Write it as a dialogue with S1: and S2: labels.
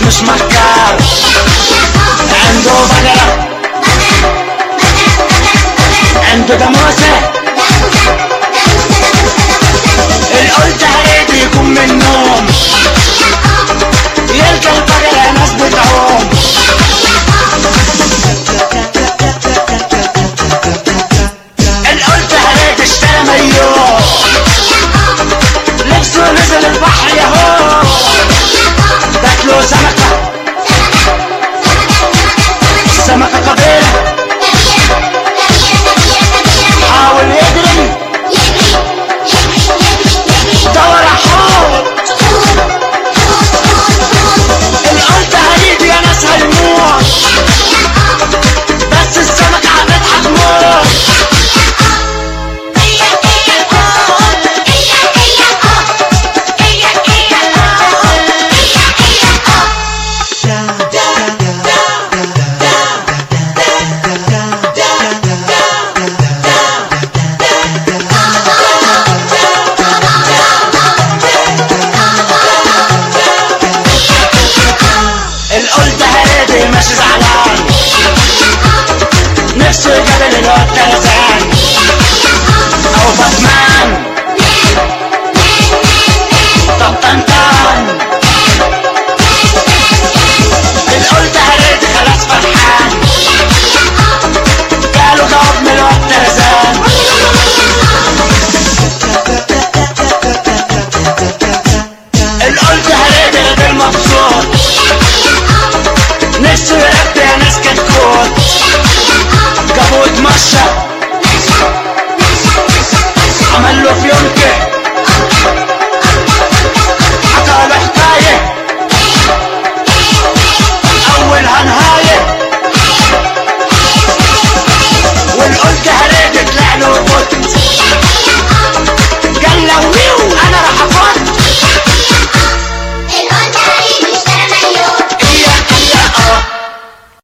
S1: مش مكار، عنده بقرة، عنده جاموسة، القلت هيدي يكون من النوم يلقى البقرة ناس بتعوم. القلت هيدي اشترى مايوه، لبسه نزل البحر ياهو، تاكلوا سمكة، سمكة كبيرة، حاول يجري دور حوت، القلت هيجي يا ناس هيموت، بس السمكة هتضحك موت. القلت هيدي ماشي زعلان، نفسه يقابل الواد